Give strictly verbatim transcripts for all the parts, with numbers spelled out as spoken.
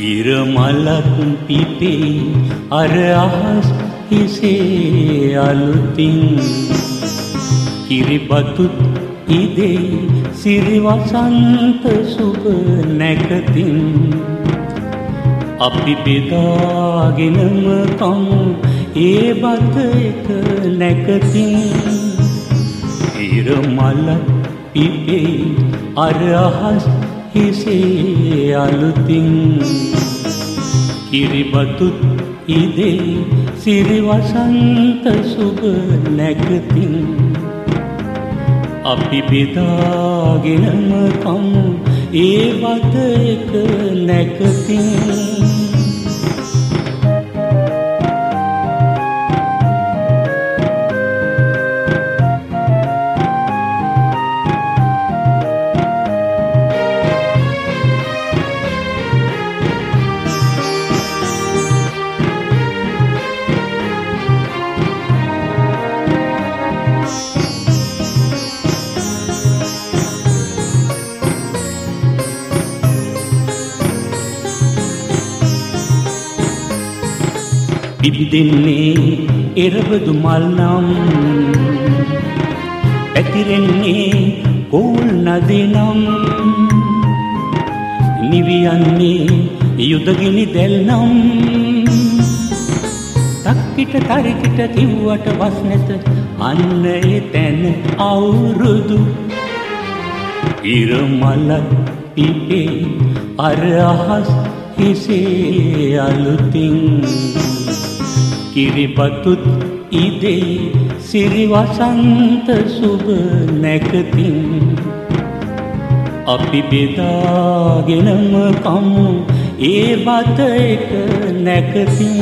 ඉර මලක් පිපේ අර අහස් හිසේ අලුතින් කිරිබතුත් ඉදේ සිරි වසන්ත සුබ නැකතින් අපි බෙදාගෙනම කමු ඒ බත එක නැකතින් ඉර මලක් පිපේ අර අහස් හිසේ අලුතින් කිරිබතුත් ඉදේ සිරි වසන්ත සුබ නැකතින් අපි බෙදාගෙනම කමු ඒ බත එක නැකතින් පිබිදෙන්නේ එරබදු මල් නම් පැතිරෙන්නේ කෝල් නදී නම් නිවියන්නේ යුදගිනි දැල් නම් තක්කිට තරිකිට කිව්වට වස් නැත අන්න ඒ තැන අවුරුදු ඉර මලක් පිපේ අර අහස් හිසේ අලුතින් කිරිබතුත් ඉදේ සිරි වසන්ත සුබ නැකතින් අපි බෙදාගෙනම කමු ඒ බත එක නැකතින්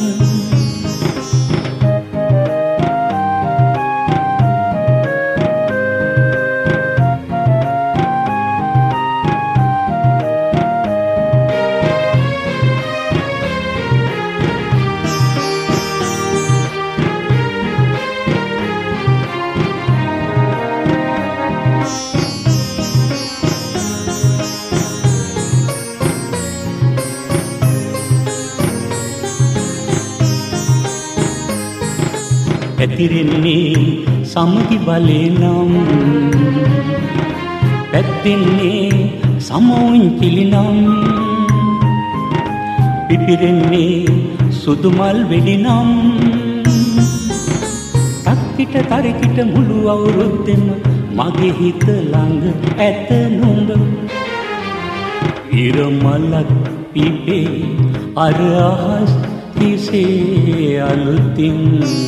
පැතිරෙන්නේ සමගි බලේ නම් පැද්දෙන්නේ සමෝංචිලි නම් පිපිරෙන්නේ සුදු මල් වෙඩි නම් තක්කිට තරිකිට මුළු අවුරුද්දෙම මගේ හිත ළඟ ඇත නුඹ ඉර මලක් පිපේ අර අහස් හිසේ අලුතින්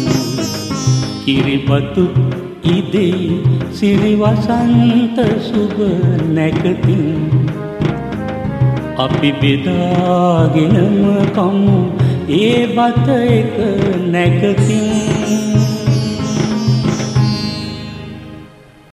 කිරිබතුත් ඉදේ සිරි වසන්ත සුබ නැකතින් අපි බෙදාගෙනම කමු ඒ බත එක නැකතින්